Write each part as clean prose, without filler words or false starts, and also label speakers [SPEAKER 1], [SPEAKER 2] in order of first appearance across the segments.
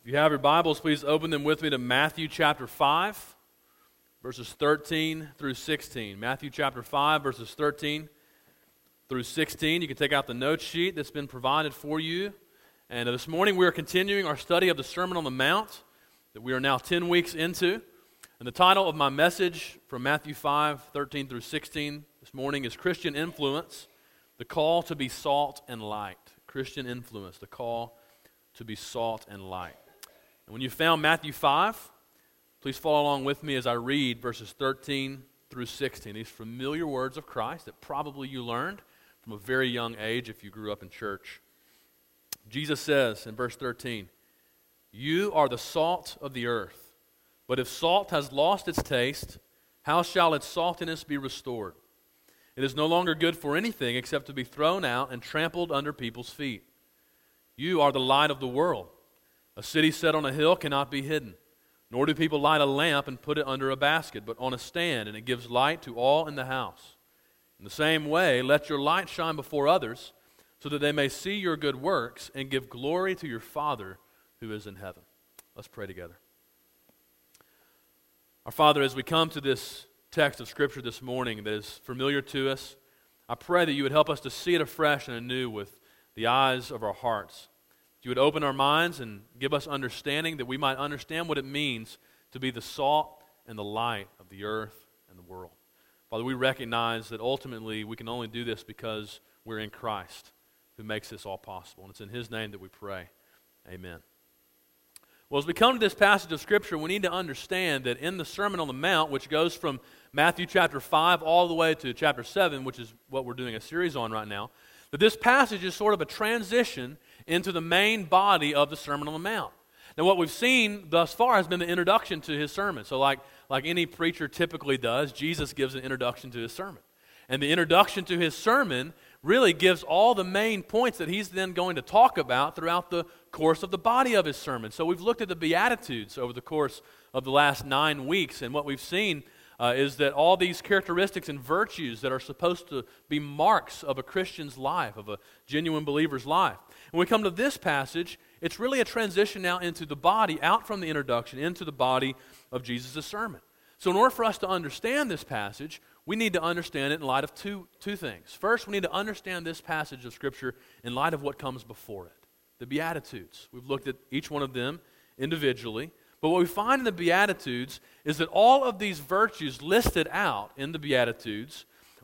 [SPEAKER 1] If you have your Bibles, please open them with me to Matthew chapter 5, verses 13 through 16. Matthew chapter 5, verses 13 through 16. You can take out the note sheet that's been provided for you. And this morning we are continuing our study of the Sermon on the Mount that we are now 10 weeks into. And the title of my message from Matthew 5, 13 through 16 this morning is Christian Influence, the Call to be Salt and Light. Christian Influence, the Call to be Salt and Light. And when you found Matthew 5, please follow along with me as I read verses 13 through 16. These familiar words of Christ that probably you learned from a very young age if you grew up in church. Jesus says in verse 13, "You are the salt of the earth, but if salt has lost its taste, how shall its saltiness be restored? It is no longer good for anything except to be thrown out and trampled under people's feet. You are the light of the world. A city set on a hill cannot be hidden, nor do people light a lamp and put it under a basket, but on a stand, and it gives light to all in the house. In the same way, let your light shine before others, so that they may see your good works and give glory to your Father who is in heaven." Let's pray together. Our Father, as we come to this text of Scripture this morning that is familiar to us, I pray that you would help us to see it afresh and anew with the eyes of our hearts. You would open our minds and give us understanding that we might understand what it means to be the salt and the light of the earth and the world. Father, we recognize that ultimately we can only do this because we're in Christ, who makes this all possible. And it's in His name that we pray. Amen. Well, as we come to this passage of Scripture, we need to understand that in the Sermon on the Mount, which goes from Matthew chapter 5 all the way to chapter 7, which is what we're doing a series on right now, that this passage is sort of a transition into the main body of the Sermon on the Mount. Now, what we've seen thus far has been the introduction to His sermon. So like any preacher typically does, Jesus gives an introduction to His sermon. And the introduction to His sermon really gives all the main points that He's then going to talk about throughout the course of the body of His sermon. So we've looked at the Beatitudes over the course of the last 9 weeks, and what we've seen is that all these characteristics and virtues that are supposed to be marks of a Christian's life, of a genuine believer's life. When we come to this passage, it's really a transition now into the body, out from the introduction, into the body of Jesus' sermon. So in order for us to understand this passage, we need to understand it in light of two things. First, we need to understand this passage of Scripture in light of what comes before it, the Beatitudes. We've looked at each one of them individually. But what we find in the Beatitudes is that all of these virtues listed out in the Beatitudes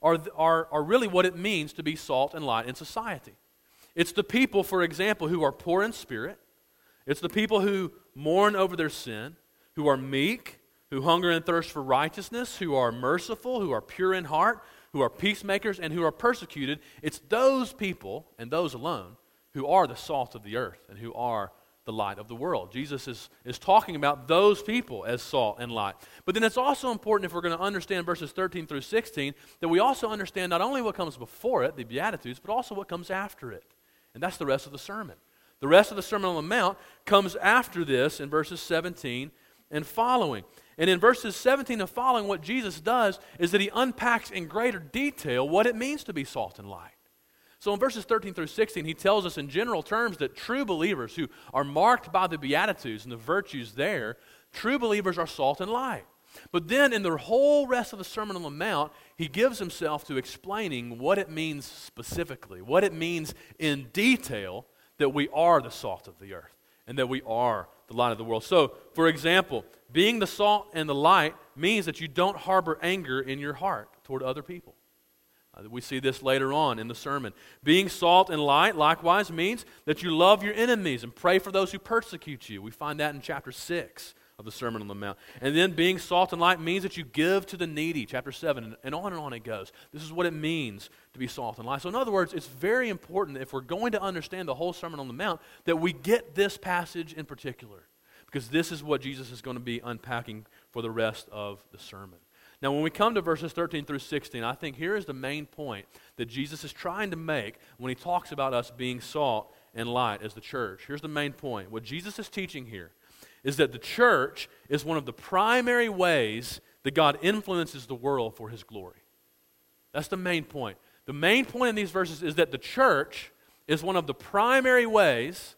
[SPEAKER 1] are really what it means to be salt and light in society. It's the people, for example, who are poor in spirit. It's the people who mourn over their sin, who are meek, who hunger and thirst for righteousness, who are merciful, who are pure in heart, who are peacemakers, and who are persecuted. It's those people, and those alone, who are the salt of the earth and who are the light of the world. Jesus is talking about those people as salt and light. But then it's also important, if we're going to understand verses 13 through 16, that we also understand not only what comes before it, the Beatitudes, but also what comes after it. And that's the rest of the sermon. The rest of the Sermon on the Mount comes after this in verses 17 and following. And in verses 17 and following, what Jesus does is that He unpacks in greater detail what it means to be salt and light. So in verses 13 through 16, He tells us in general terms that true believers who are marked by the Beatitudes and the virtues there, true believers are salt and light. But then in the whole rest of the Sermon on the Mount, He gives Himself to explaining what it means specifically, what it means in detail that we are the salt of the earth and that we are the light of the world. So, for example, being the salt and the light means that you don't harbor anger in your heart toward other people. We see this later on in the sermon. Being salt and light likewise means that you love your enemies and pray for those who persecute you. We find that in chapter 6 of the Sermon on the Mount. And then being salt and light means that you give to the needy, chapter 7, and on it goes. This is what it means to be salt and light. So in other words, it's very important if we're going to understand the whole Sermon on the Mount that we get this passage in particular, because this is what Jesus is going to be unpacking for the rest of the sermon. Now, when we come to verses 13 through 16, I think here is the main point that Jesus is trying to make when He talks about us being salt and light as the church. Here's the main point. What Jesus is teaching here is that the church is one of the primary ways that God influences the world for His glory. That's the main point. The main point in these verses is that the church is one of the primary ways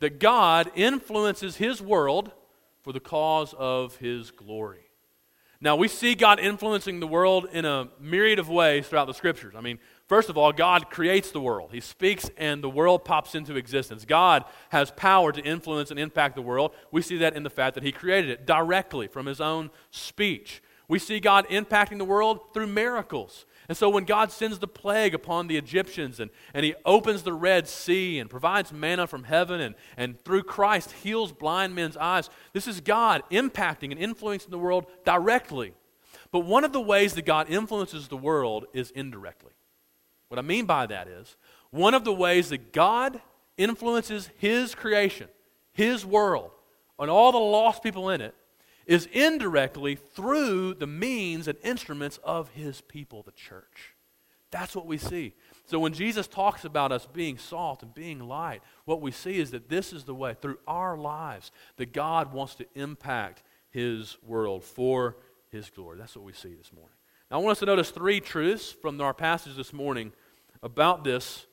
[SPEAKER 1] that God influences His world for the cause of His glory. Now, we see God influencing the world in a myriad of ways throughout the Scriptures. I mean, first of all, God creates the world. He speaks and the world pops into existence. God has power to influence and impact the world. We see that in the fact that He created it directly from His own speech. We see God impacting the world through miracles. And so when God sends the plague upon the Egyptians and He opens the Red Sea and provides manna from heaven and through Christ heals blind men's eyes, this is God impacting and influencing the world directly. But one of the ways that God influences the world is indirectly. What I mean by that is, one of the ways that God influences His creation, His world, and all the lost people in it, is indirectly through the means and instruments of His people, the church. That's what we see. So when Jesus talks about us being salt and being light, what we see is that this is the way, through our lives, that God wants to impact His world for His glory. That's what we see this morning. Now I want us to notice three truths from our passage this morning about this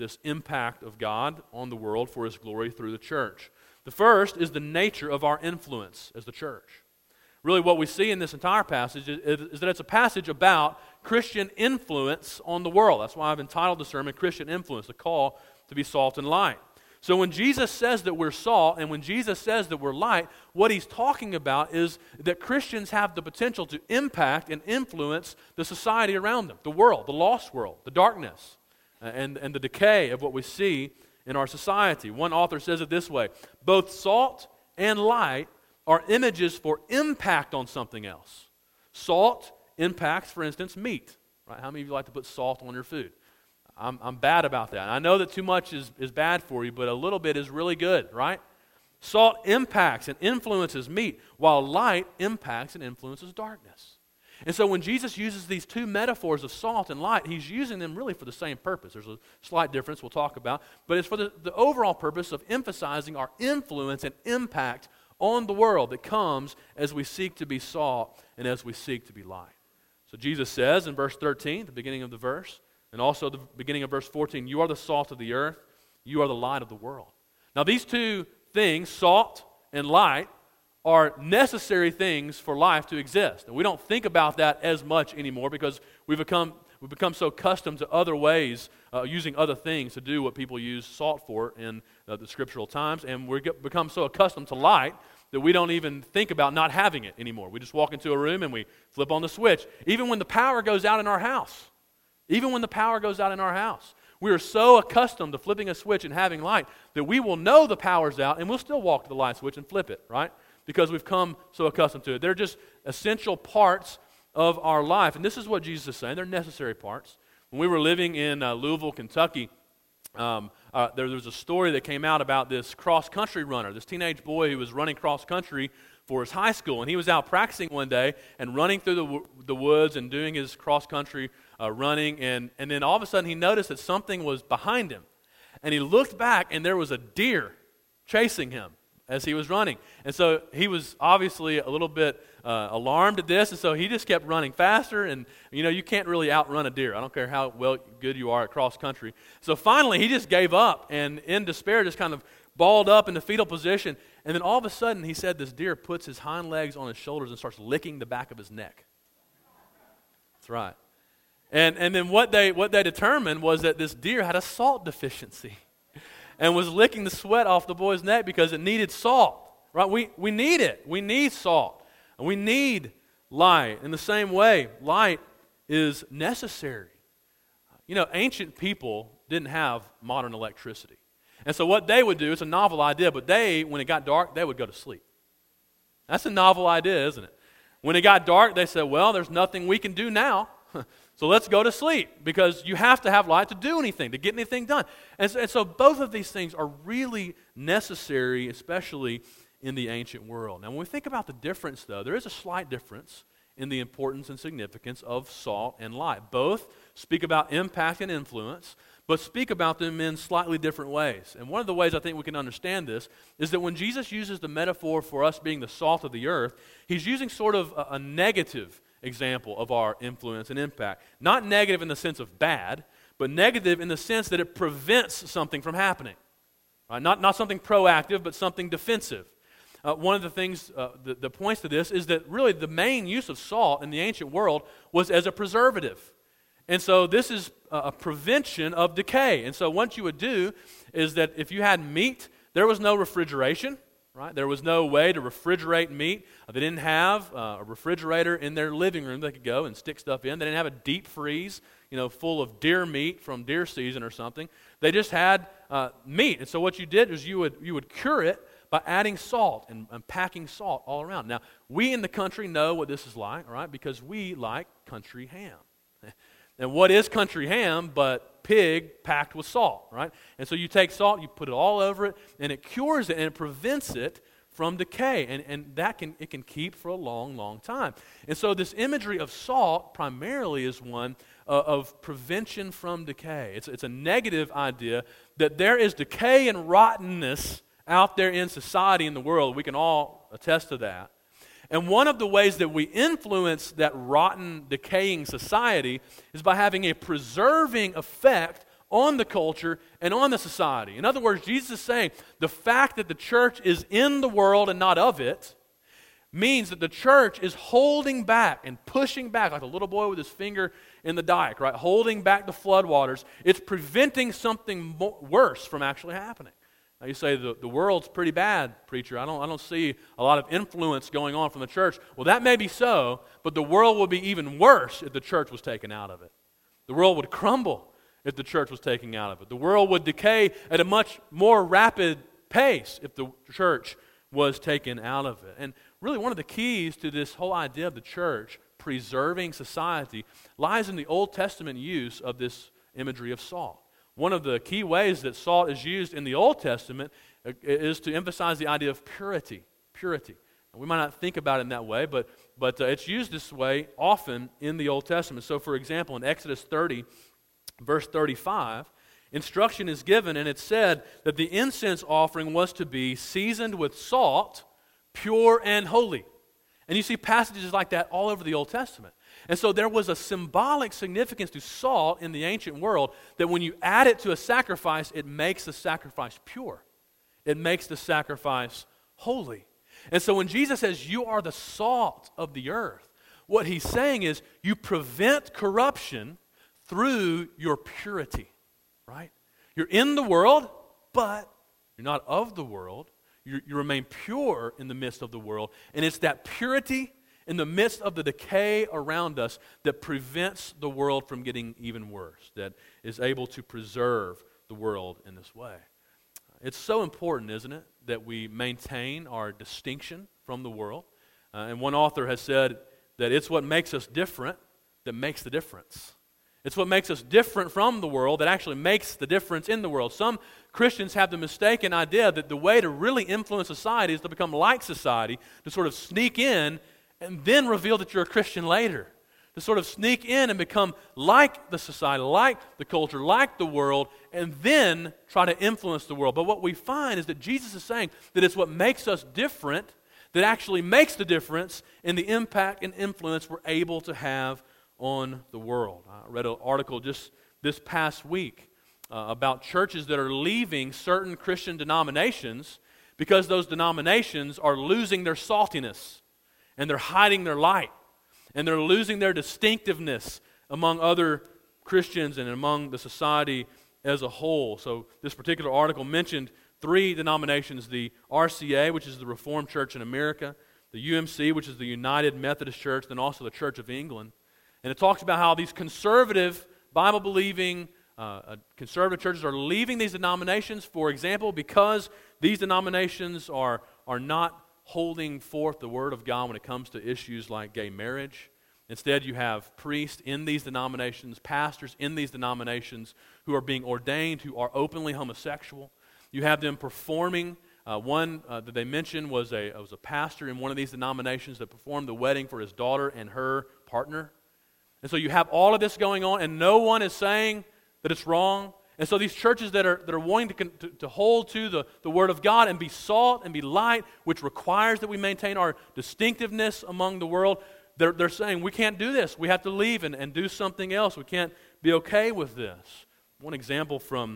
[SPEAKER 1] impact of God on the world for His glory through the church. The first is the nature of our influence as the church. Really what we see in this entire passage is that it's a passage about Christian influence on the world. That's why I've entitled the sermon, Christian Influence, the call to be salt and light. So when Jesus says that we're salt and when Jesus says that we're light, what He's talking about is that Christians have the potential to impact and influence the society around them, the world, the lost world, the darkness, and the decay of what we see in our society. One author says it this way: both salt and light are images for impact on something else. Salt impacts, for instance, meat. Right? How many of you like to put salt on your food? I'm bad about that. I know that too much is bad for you, but a little bit is really good, right? Salt impacts and influences meat, while light impacts and influences darkness. And so when Jesus uses these two metaphors of salt and light, He's using them really for the same purpose. There's a slight difference we'll talk about, but it's for the overall purpose of emphasizing our influence and impact on the world that comes as we seek to be salt and as we seek to be light. So Jesus says in verse 13, the beginning of the verse, and also the beginning of verse 14, you are the salt of the earth, you are the light of the world. Now these two things, salt and light, are necessary things for life to exist. And we don't think about that as much anymore because we've become so accustomed to other ways, using other things to do what people use salt for in the scriptural times, and we've become so accustomed to light that we don't even think about not having it anymore. We just walk into a room and we flip on the switch. Even when the power goes out in our house, we are so accustomed to flipping a switch and having light that we will know the power's out and we'll still walk to the light switch and flip it, right? Because we've come so accustomed to it. They're just essential parts of our life. And this is what Jesus is saying. They're necessary parts. When we were living in Louisville, Kentucky, there was a story that came out about this cross-country runner, this teenage boy who was running cross-country for his high school. And he was out practicing one day and running through the woods and doing his cross-country running. And then all of a sudden he noticed that something was behind him. And he looked back and there was a deer chasing him as he was running. And so he was obviously a little bit alarmed at this, and so he just kept running faster, and you can't really outrun a deer. I don't care how good you are at cross country. So finally he just gave up and in despair just kind of balled up in the fetal position, and then all of a sudden he said this deer puts his hind legs on his shoulders and starts licking the back of his neck. That's right. And then what they determined was that this deer had a salt deficiency and was licking the sweat off the boy's neck because it needed salt, right? We need it. We need salt. And we need light. In the same way, light is necessary. Ancient people didn't have modern electricity. And so what they would do, it's a novel idea, but when it got dark, they would go to sleep. That's a novel idea, isn't it? When it got dark, they said, well, there's nothing we can do now. So let's go to sleep, because you have to have light to do anything, to get anything done. And so both of these things are really necessary, especially in the ancient world. Now, when we think about the difference, though, there is a slight difference in the importance and significance of salt and light. Both speak about impact and influence, but speak about them in slightly different ways. And one of the ways I think we can understand this is that when Jesus uses the metaphor for us being the salt of the earth, He's using sort of a negative example of our influence and impact. Not negative in the sense of bad, but negative in the sense that it prevents something from happening. Right? Not something proactive, but something defensive. One of the things that points to this is that really the main use of salt in the ancient world was as a preservative. And so this is a prevention of decay. And so what you would do is that if you had meat, there was no refrigeration, right? There was no way to refrigerate meat. They didn't have a refrigerator in their living room they could go and stick stuff in. They didn't have a deep freeze, full of deer meat from deer season or something. They just had meat. And so what you did is you would cure it by adding salt and packing salt all around. Now, we in the country know what this is like, right? Because we like country ham. And what is country ham but pig packed with salt, right? And so you take salt, you put it all over it, and it cures it, and it prevents it from decay. And it can keep for a long, long time. And so this imagery of salt primarily is one of prevention from decay. It's a negative idea that there is decay and rottenness out there in society, in the world. We can all attest to that. And one of the ways that we influence that rotten, decaying society is by having a preserving effect on the culture and on the society. In other words, Jesus is saying the fact that the church is in the world and not of it means that the church is holding back and pushing back, like a little boy with his finger in the dike, right? Holding back the floodwaters. It's preventing something worse from actually happening. Now you say, the world's pretty bad, preacher. I don't see a lot of influence going on from the church. Well, that may be so, but the world would be even worse if the church was taken out of it. The world would crumble if the church was taken out of it. The world would decay at a much more rapid pace if the church was taken out of it. And really one of the keys to this whole idea of the church preserving society lies in the Old Testament use of this imagery of salt. One of the key ways that salt is used in the Old Testament is to emphasize the idea of purity. Purity. We might not think about it in that way, but it's used this way often in the Old Testament. So, for example, in Exodus 30, verse 35, instruction is given, and it said that the incense offering was to be seasoned with salt, pure and holy. And you see passages like that all over the Old Testament. And so there was a symbolic significance to salt in the ancient world that when you add it to a sacrifice, it makes the sacrifice pure. It makes the sacrifice holy. And so when Jesus says, you are the salt of the earth, what he's saying is you prevent corruption through your purity, right? You're in the world, but you're not of the world. You remain pure in the midst of the world. And it's that purity in the midst of the decay around us that prevents the world from getting even worse, that is able to preserve the world in this way. It's so important, isn't it, that we maintain our distinction from the world. And one author has said that it's what makes us different that makes the difference. It's what makes us different from the world that actually makes the difference in the world. Some Christians have the mistaken idea that the way to really influence society is to become like society, to sort of sneak in and then reveal that you're a Christian later. To sort of sneak in and become like the society, like the culture, like the world, and then try to influence the world. But what we find is that Jesus is saying that it's what makes us different that actually makes the difference in the impact and influence we're able to have on the world. I read an article just this past week about churches that are leaving certain Christian denominations because those denominations are losing their saltiness and they're hiding their light and they're losing their distinctiveness among other Christians and among the society as a whole. So this particular article mentioned 3 denominations: the RCA, which is the Reformed Church in America, the UMC, which is the United Methodist Church, then also the Church of England. And it talks about how these conservative, Bible-believing, conservative churches are leaving these denominations, for example, because these denominations are not holding forth the Word of God when it comes to issues like gay marriage. Instead, you have priests in these denominations, pastors in these denominations who are being ordained, who are openly homosexual. You have them performing. One that they mentioned was a pastor in one of these denominations that performed the wedding for his daughter and her partner. And so you have all of this going on, and no one is saying that it's wrong. And so these churches that are wanting to hold to the Word of God and be salt and be light, which requires that we maintain our distinctiveness among the world, they're saying we can't do this. We have to leave and do something else. We can't be okay with this. One example from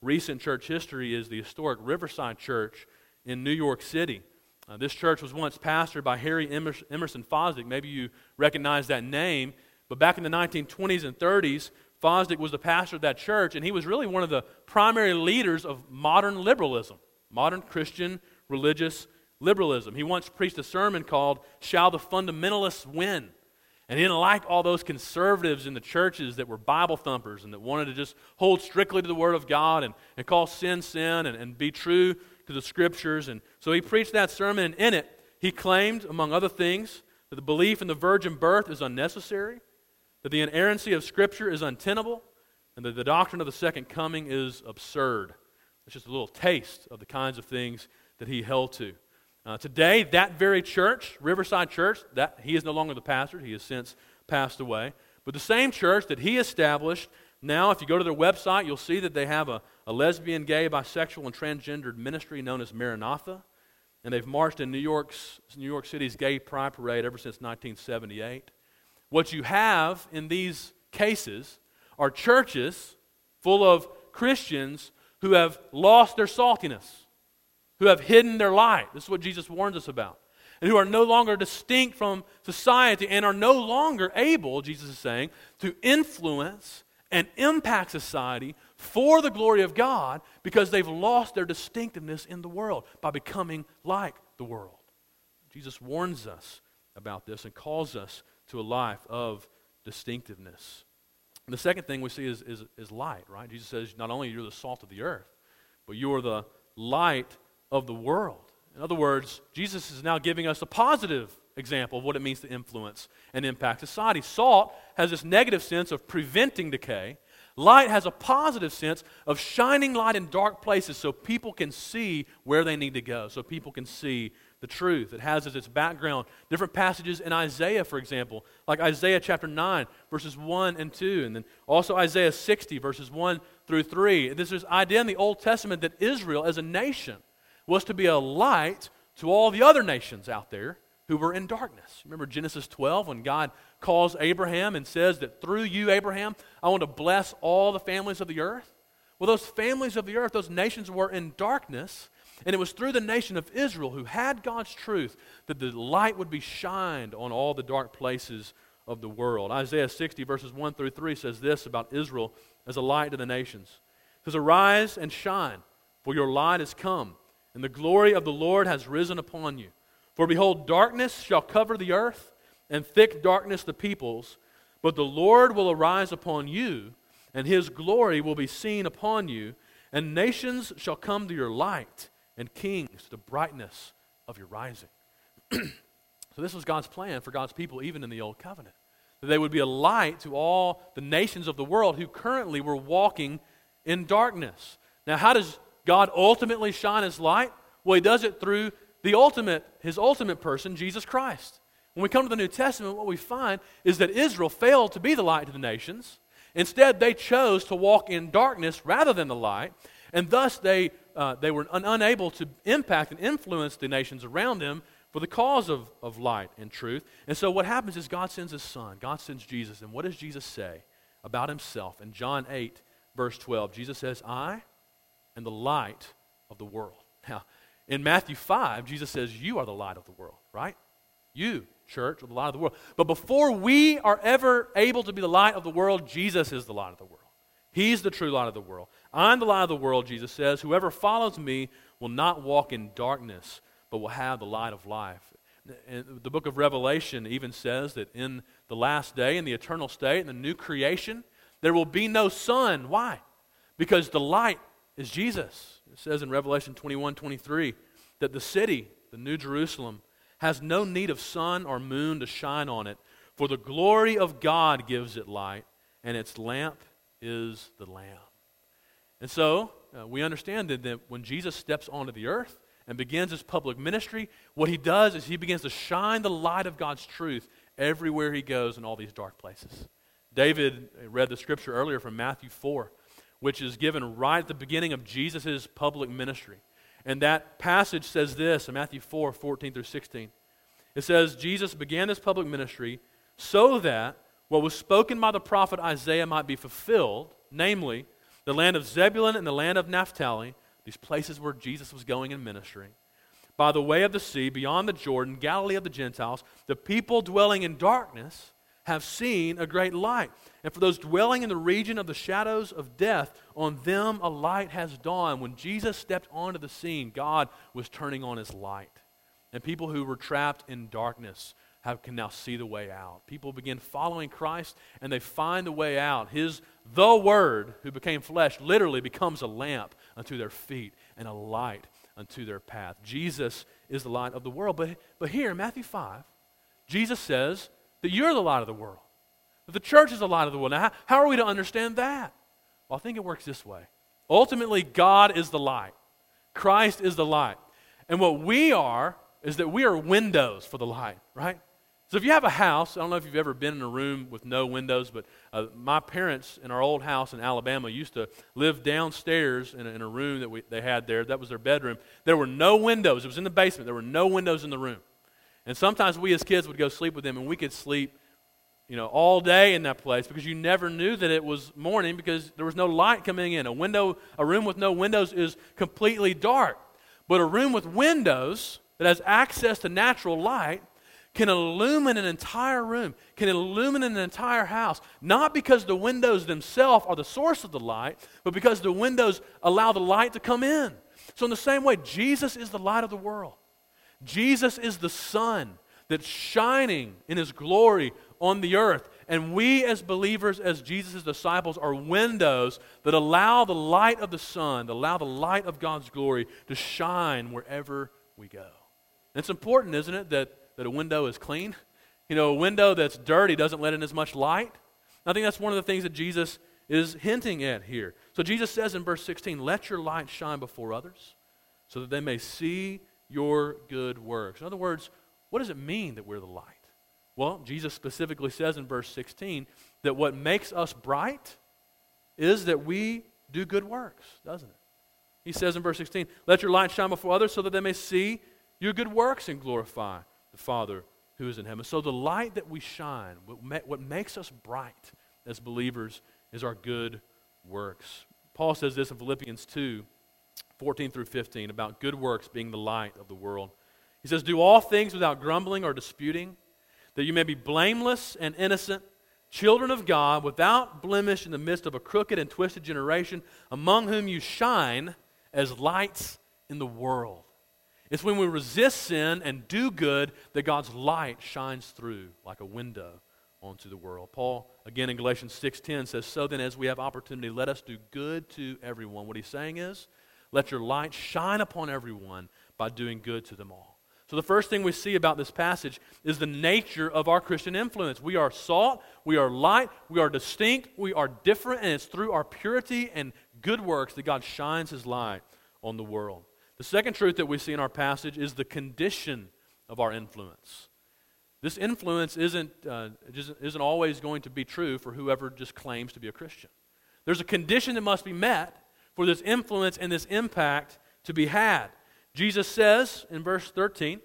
[SPEAKER 1] recent church history is the historic Riverside Church in New York City. This church was once pastored by Harry Emerson Fosdick. Maybe you recognize that name. But back in the 1920s and 30s, Fosdick was the pastor of that church, and he was really one of the primary leaders of modern liberalism, modern Christian religious liberalism. He once preached a sermon called, "Shall the Fundamentalists Win?" And he didn't like all those conservatives in the churches that were Bible thumpers and that wanted to just hold strictly to the Word of God and call sin, sin, and be true to the Scriptures. And so he preached that sermon, and in it, he claimed, among other things, that the belief in the virgin birth is unnecessary, that the inerrancy of Scripture is untenable, and that the doctrine of the second coming is absurd. It's just a little taste of the kinds of things that he held to. Today, that very church, Riverside Church, that he is no longer the pastor. He has since passed away. But the same church that he established, now if you go to their website, you'll see that they have a lesbian, gay, bisexual, and transgendered ministry known as Maranatha. And they've marched in New York City's Gay Pride Parade ever since 1978. What you have in these cases are churches full of Christians who have lost their saltiness, who have hidden their light. This is what Jesus warns us about. And who are no longer distinct from society and are no longer able, Jesus is saying, to influence and impact society for the glory of God because they've lost their distinctiveness in the world by becoming like the world. Jesus warns us about this and calls us to a life of distinctiveness. And the second thing we see is light, right? Jesus says not only you're the salt of the earth, but you are the light of the world. In other words, Jesus is now giving us a positive example of what it means to influence and impact society. Salt has this negative sense of preventing decay. Light has a positive sense of shining light in dark places so people can see where they need to go, so people can see the truth. It has as its background different passages in Isaiah, for example, like Isaiah chapter 9, verses 1 and 2, and then also Isaiah 60, verses 1 through 3. There's this idea in the Old Testament that Israel as a nation was to be a light to all the other nations out there who were in darkness. Remember Genesis 12 when God calls Abraham and says that through you, Abraham, I want to bless all the families of the earth? Well, those families of the earth, those nations were in darkness, and it was through the nation of Israel who had God's truth that the light would be shined on all the dark places of the world. Isaiah 60 verses 1 through 3 says this about Israel as a light to the nations. It says, "Arise and shine, for your light is come, and the glory of the Lord has risen upon you. For behold, darkness shall cover the earth, and thick darkness the peoples. But the Lord will arise upon you, and His glory will be seen upon you. And nations shall come to your light, and kings to the brightness of your rising." So this was God's plan for God's people even in the Old Covenant. That they would be a light to all the nations of the world who currently were walking in darkness. Now how does God ultimately shine His light? Well, He does it through His ultimate person, Jesus Christ. When we come to the New Testament, what we find is that Israel failed to be the light to the nations. Instead, they chose to walk in darkness rather than the light, and thus they were unable to impact and influence the nations around them for the cause of light and truth. And so what happens is God sends His Son. God sends Jesus. And what does Jesus say about Himself? In John 8, verse 12, Jesus says, "I am the light of the world." Now, in Matthew 5, Jesus says, "You are the light of the world," right? You, church, are the light of the world. But before we are ever able to be the light of the world, Jesus is the light of the world. He's the true light of the world. "I'm the light of the world," Jesus says. "Whoever follows me will not walk in darkness, but will have the light of life." And the book of Revelation even says that in the last day, in the eternal state, in the new creation, there will be no sun. Why? Because the light is Jesus. It says in Revelation 21:23 that the city, the New Jerusalem, has no need of sun or moon to shine on it, for the glory of God gives it light, and its lamp is the Lamb. And so, we understand that when Jesus steps onto the earth and begins His public ministry, what He does is He begins to shine the light of God's truth everywhere He goes in all these dark places. David read the scripture earlier from Matthew 4, which is given right at the beginning of Jesus' public ministry. And that passage says this in Matthew 4, 14 through 16. It says, Jesus began His public ministry so that what was spoken by the prophet Isaiah might be fulfilled, namely, the land of Zebulun and the land of Naphtali, these places where Jesus was going in ministry, by the way of the sea, beyond the Jordan, Galilee of the Gentiles, the people dwelling in darkness have seen a great light. And for those dwelling in the region of the shadows of death, on them a light has dawned. When Jesus stepped onto the scene, God was turning on his light. And people who were trapped in darkness can now see the way out. People begin following Christ, and they find the way out. The Word, who became flesh, literally becomes a lamp unto their feet and a light unto their path. Jesus is the light of the world. But here in Matthew 5, Jesus says that you're the light of the world, that the church is the light of the world. Now, how are we to understand that? Well, I think it works this way. Ultimately, God is the light. Christ is the light. And what we are is that we are windows for the light, right? So if you have a house, I don't know if you've ever been in a room with no windows, but my parents in our old house in Alabama used to live downstairs in a room that they had there. That was their bedroom. There were no windows. It was in the basement. There were no windows in the room. And sometimes we as kids would go sleep with them, and we could sleep, all day in that place because you never knew that it was morning because there was no light coming in. A room with no windows is completely dark. But a room with windows that has access to natural light can illumine an entire room, can illumine an entire house, not because the windows themselves are the source of the light, but because the windows allow the light to come in. So in the same way, Jesus is the light of the world. Jesus is the sun that's shining in his glory on the earth. And we as believers, as Jesus' disciples, are windows that allow the light of the sun, that allow the light of God's glory to shine wherever we go. And it's important, isn't it, that a window is clean? A window that's dirty doesn't let in as much light. I think that's one of the things that Jesus is hinting at here. So Jesus says in verse 16, "Let your light shine before others so that they may see your good works." In other words, what does it mean that we're the light? Well, Jesus specifically says in verse 16 that what makes us bright is that we do good works, doesn't it? He says in verse 16, "Let your light shine before others so that they may see your good works and glorify the Father who is in heaven." So the light that we shine, what makes us bright as believers, is our good works. Paul says this in Philippians 2, 14 through 15, about good works being the light of the world. He says, "Do all things without grumbling or disputing, that you may be blameless and innocent, children of God, without blemish in the midst of a crooked and twisted generation, among whom you shine as lights in the world." It's when we resist sin and do good that God's light shines through like a window onto the world. Paul, again in Galatians 6:10, says, "So then as we have opportunity, let us do good to everyone." What he's saying is, let your light shine upon everyone by doing good to them all. So the first thing we see about this passage is the nature of our Christian influence. We are salt, we are light, we are distinct, we are different, and it's through our purity and good works that God shines his light on the world. The second truth that we see in our passage is the condition of our influence. This influence isn't always going to be true for whoever just claims to be a Christian. There's a condition that must be met for this influence and this impact to be had. Jesus says in verse 13,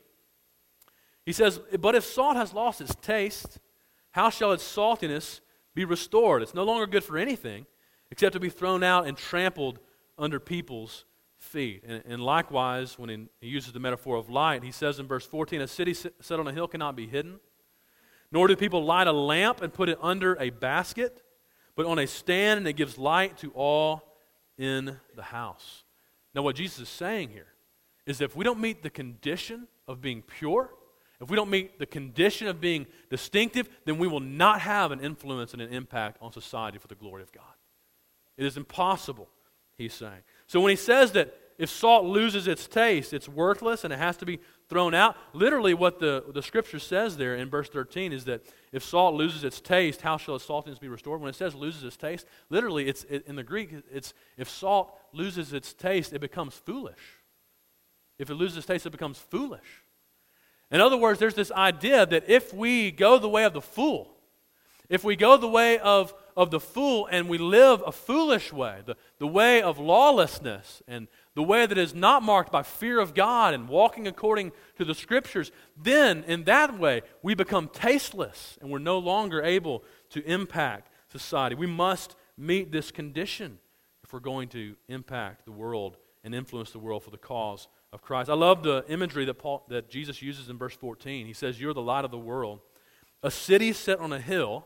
[SPEAKER 1] he says, "But if salt has lost its taste, how shall its saltiness be restored? It's no longer good for anything except to be thrown out and trampled under people's feet." And likewise, when he uses the metaphor of light, he says in verse 14, "A city set on a hill cannot be hidden, nor do people light a lamp and put it under a basket, but on a stand, and it gives light to all in the house." Now what Jesus is saying here is that if we don't meet the condition of being pure, if we don't meet the condition of being distinctive, then we will not have an influence and an impact on society for the glory of God. It is impossible, he's saying. So when he says that if salt loses its taste, it's worthless and it has to be thrown out, literally what the scripture says there in verse 13 is that if salt loses its taste, how shall its saltiness be restored? When it says loses its taste, literally in the Greek, it's if salt loses its taste, it becomes foolish. If it loses its taste, it becomes foolish. In other words, there's this idea that if we go the way of the fool, if we go the way of the fool and we live a foolish way, the way of lawlessness and the way that is not marked by fear of God and walking according to the Scriptures, then in that way we become tasteless and we're no longer able to impact society. We must meet this condition if we're going to impact the world and influence the world for the cause of Christ. I love the imagery that Jesus uses in verse 14. He says, "You're the light of the world. A city set on a hill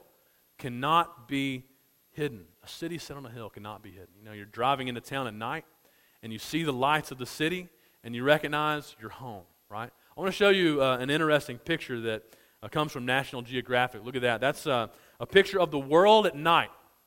[SPEAKER 1] cannot be hidden." A city set on a hill cannot be hidden. You know, you're driving into town at night, and you see the lights of the city, and you recognize you're home, right? I want to show you an interesting picture that comes from National Geographic. Look at that. That's a picture of the world at night,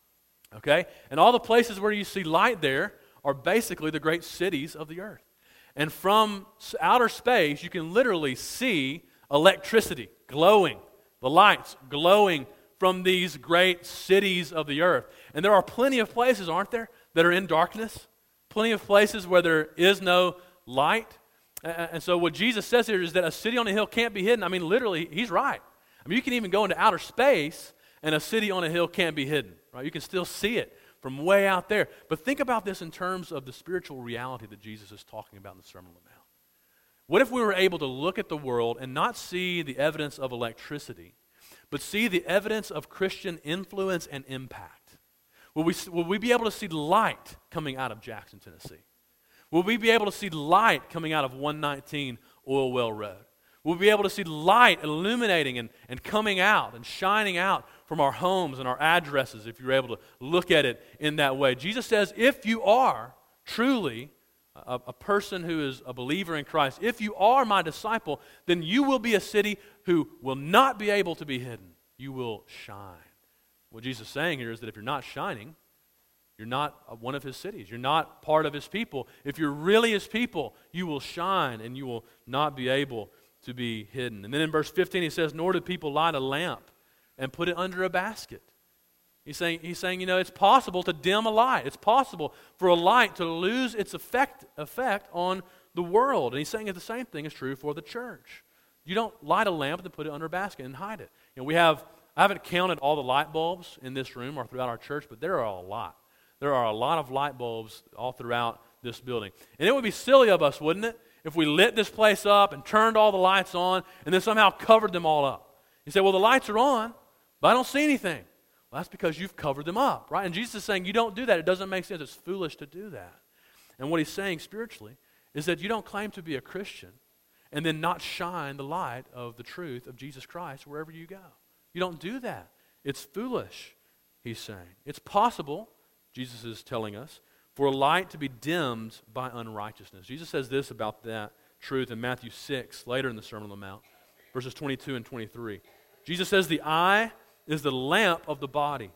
[SPEAKER 1] okay? And all the places where you see light there are basically the great cities of the earth. And from outer space, you can literally see electricity glowing, the lights glowing from these great cities of the earth. And there are plenty of places, aren't there, that are in darkness? Plenty of places where there is no light. And so what Jesus says here is that a city on a hill can't be hidden. I mean, literally, he's right. I mean, you can even go into outer space, and a city on a hill can't be hidden, right? You can still see it from way out there. But think about this in terms of the spiritual reality that Jesus is talking about in the Sermon on the Mount. What if we were able to look at the world and not see the evidence of electricity, but see the evidence of Christian influence and impact? Will we be able to see light coming out of Jackson, Tennessee? Will we be able to see light coming out of 119 Oil Well Road? We'll be able to see light illuminating and coming out and shining out from our homes and our addresses if you're able to look at it in that way. Jesus says, if you are truly a person who is a believer in Christ, if you are my disciple, then you will be a city who will not be able to be hidden. You will shine. What Jesus is saying here is that if you're not shining, you're not one of his cities. You're not part of his people. If you're really his people, you will shine and you will not be able to be hidden. And then in verse 15 he says, "Nor do people light a lamp and put it under a basket." He's saying, you know, it's possible to dim a light. It's possible for a light to lose its effect on the world. And he's saying that the same thing is true for the church. You don't light a lamp and put it under a basket and hide it. You know, I haven't counted all the light bulbs in this room or throughout our church, but there are a lot. There are a lot of light bulbs all throughout this building. And it would be silly of us, wouldn't it, if we lit this place up and turned all the lights on and then somehow covered them all up. You say, well, the lights are on, but I don't see anything. Well, that's because you've covered them up, right? And Jesus is saying you don't do that. It doesn't make sense. It's foolish to do that. And what he's saying spiritually is that you don't claim to be a Christian and then not shine the light of the truth of Jesus Christ wherever you go. You don't do that. It's foolish, he's saying. It's possible, Jesus is telling us, for a light to be dimmed by unrighteousness. Jesus says this about that truth in Matthew 6, later in the Sermon on the Mount, verses 22 and 23. Jesus says, "The eye is the lamp of the body.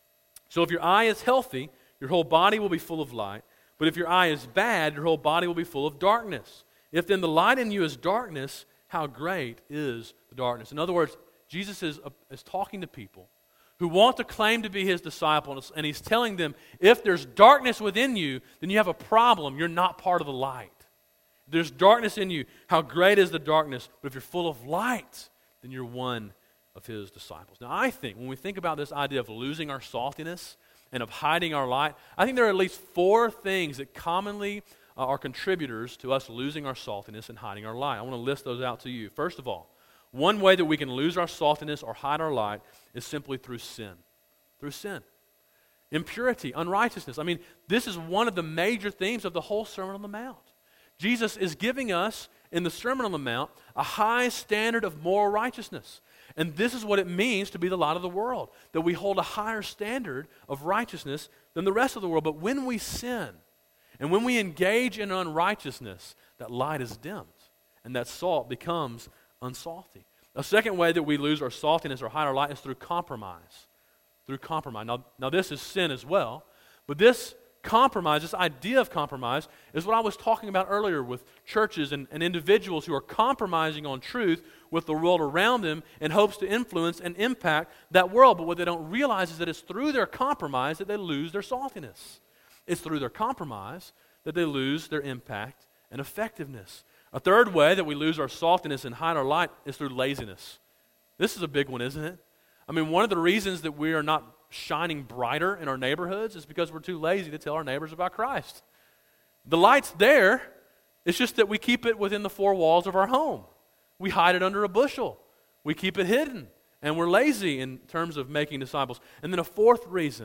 [SPEAKER 1] So if your eye is healthy, your whole body will be full of light. But if your eye is bad, your whole body will be full of darkness. If then the light in you is darkness, how great is the darkness?" In other words, Jesus is talking to people who want to claim to be his disciples, and he's telling them, if there's darkness within you, then you have a problem. You're not part of the light. If there's darkness in you, how great is the darkness? But if you're full of light, then you're one of his disciples. Now, I think when we think about this idea of losing our saltiness and of hiding our light, I think there are at least 4 things that commonly are contributors to us losing our saltiness and hiding our light. I want to list those out to you. First of all, one way that we can lose our saltiness or hide our light is simply through sin. Through sin. Impurity, unrighteousness. I mean, this is one of the major themes of the whole Sermon on the Mount. Jesus is giving us, in the Sermon on the Mount, a high standard of moral righteousness. And this is what it means to be the light of the world, that we hold a higher standard of righteousness than the rest of the world. But when we sin, and when we engage in unrighteousness, that light is dimmed, and that salt becomes unsalty. A second way that we lose our saltiness or hide our light is through compromise. Through compromise. Now this is sin as well, but this compromise, this idea of compromise, is what I was talking about earlier with churches and individuals who are compromising on truth with the world around them in hopes to influence and impact that world. But what they don't realize is that it's through their compromise that they lose their saltiness. It's through their compromise that they lose their impact and effectiveness. A third way that we lose our saltiness and hide our light is through laziness. This is a big one, isn't it? I mean, one of the reasons that we are not shining brighter in our neighborhoods is because we're too lazy to tell our neighbors about Christ. The light's there, it's just that we keep it within the 4 walls of our home. We hide it under a bushel. We keep it hidden, and we're lazy in terms of making disciples. And then a fourth reason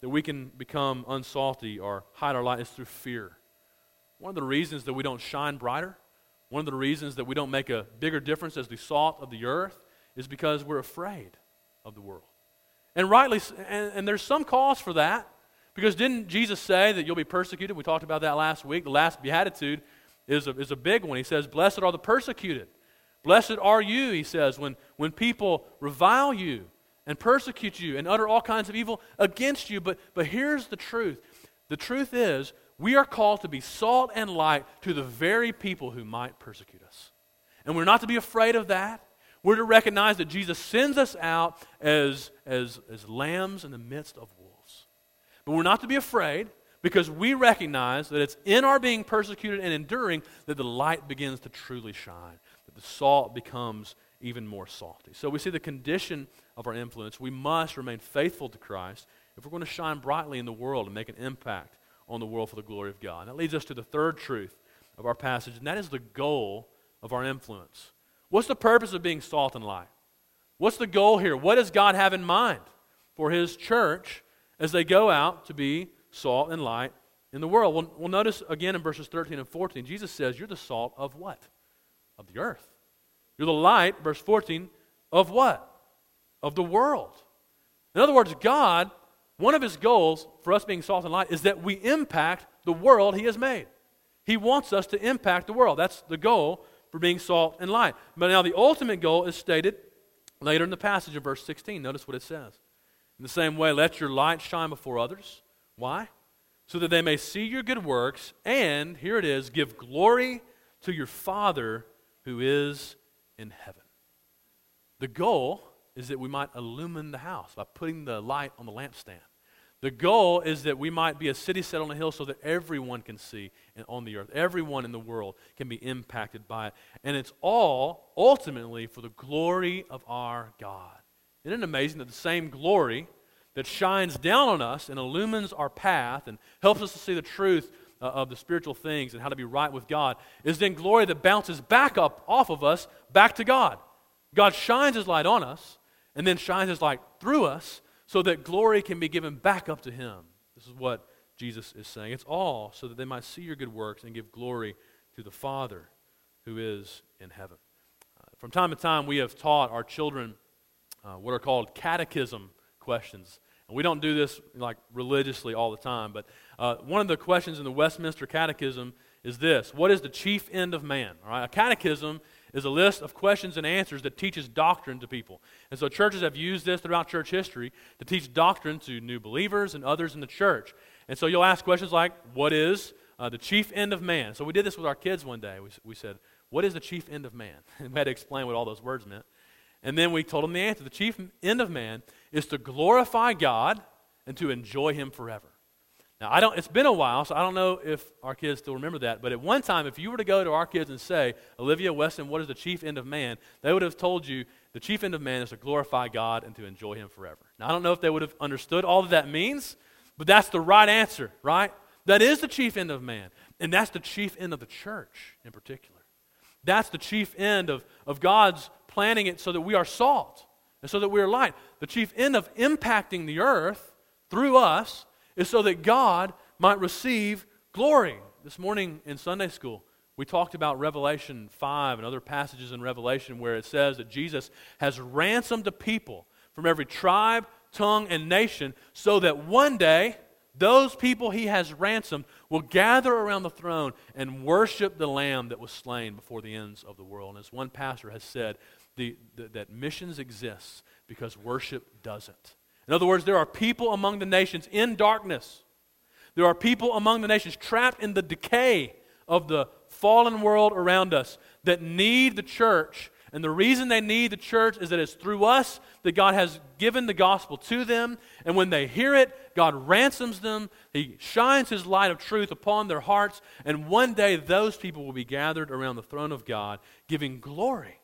[SPEAKER 1] that we can become unsalty or hide our light is through fear. One of the reasons that we don't shine brighter, one of the reasons that we don't make a bigger difference as the salt of the earth is because we're afraid of the world. And rightly, and there's some cause for that, because didn't Jesus say that you'll be persecuted? We talked about that last week. The last beatitude is a big one. He says, blessed are the persecuted. Blessed are you, he says, when people revile you and persecute you and utter all kinds of evil against you. But here's the truth. The truth is, we are called to be salt and light to the very people who might persecute us. And we're not to be afraid of that. We're to recognize that Jesus sends us out as lambs in the midst of wolves. But we're not to be afraid, because we recognize that it's in our being persecuted and enduring that the light begins to truly shine, that the salt becomes even more salty. So we see the condition of our influence. We must remain faithful to Christ if we're going to shine brightly in the world and make an impact on the world for the glory of God. And that leads us to the third truth of our passage, and that is the goal of our influence. What's the purpose of being salt and light? What's the goal here? What does God have in mind for His church as they go out to be salt and light in the world? We'll notice again in verses 13 and 14, Jesus says, you're the salt of what? Of the earth. You're the light, verse 14, of what? Of the world. In other words, God, one of His goals for us being salt and light is that we impact the world He has made. He wants us to impact the world. That's the goal for being salt and light. But now the ultimate goal is stated later in the passage of verse 16. Notice what it says. In the same way, let your light shine before others. Why? So that they may see your good works and, here it is, give glory to your Father who is in heaven. The goal is that we might illumine the house by putting the light on the lampstand. The goal is that we might be a city set on a hill so that everyone can see on the earth. Everyone in the world can be impacted by it. And it's all ultimately for the glory of our God. Isn't it amazing that the same glory that shines down on us and illumines our path and helps us to see the truth of the spiritual things and how to be right with God is then glory that bounces back up off of us back to God. God shines His light on us and then shines His light through us so that glory can be given back up to Him. This is what Jesus is saying. It's all so that they might see your good works and give glory to the Father who is in heaven. From time to time, we have taught our children what are called catechism questions. And we don't do this like religiously all the time, but one of the questions in the Westminster Catechism is this: what is the chief end of man? All right, a catechism is a list of questions and answers that teaches doctrine to people. And so churches have used this throughout church history to teach doctrine to new believers and others in the church. And so you'll ask questions like, what is the chief end of man? So we did this with our kids one day. We said, what is the chief end of man? And we had to explain what all those words meant. And then we told them the answer. The chief end of man is to glorify God and to enjoy Him forever. Now, it's been a while, so I don't know if our kids still remember that, but at one time, if you were to go to our kids and say, Olivia, Weston, what is the chief end of man? They would have told you the chief end of man is to glorify God and to enjoy Him forever. Now, I don't know if they would have understood all that means, but that's the right answer, right? That is the chief end of man, and that's the chief end of the church in particular. That's the chief end of God's planning it so that we are salt and so that we are light. The chief end of impacting the earth through us is so that God might receive glory. This morning in Sunday school, we talked about Revelation 5 and other passages in Revelation where it says that Jesus has ransomed a people from every tribe, tongue, and nation so that one day those people He has ransomed will gather around the throne and worship the Lamb that was slain before the ends of the world. And as one pastor has said, that missions exists because worship doesn't. In other words, there are people among the nations in darkness. There are people among the nations trapped in the decay of the fallen world around us that need the church. And the reason they need the church is that it's through us that God has given the gospel to them. And when they hear it, God ransoms them. He shines His light of truth upon their hearts. And one day those people will be gathered around the throne of God, giving glory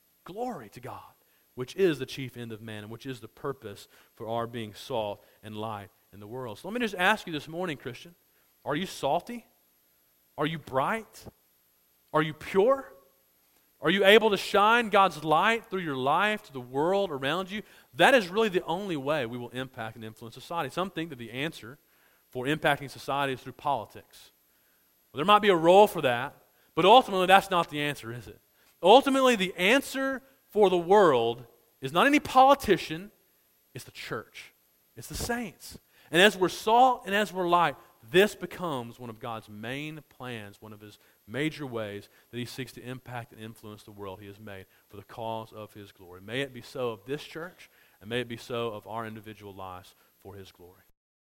[SPEAKER 1] to God, which is the chief end of man and which is the purpose for our being salt and light in the world. So let me just ask you this morning, Christian, are you salty? Are you bright? Are you pure? Are you able to shine God's light through your life to the world around you? That is really the only way we will impact and influence society. Some think that the answer for impacting society is through politics. Well, there might be a role for that, but ultimately that's not the answer, is it? Ultimately, the answer for the world is not any politician, it's the church. It's the saints. And as we're salt and as we're light, this becomes one of God's main plans, one of his major ways that he seeks to impact and influence the world he has made for the cause of his glory. May it be so of this church, and may it be so of our individual lives for his glory.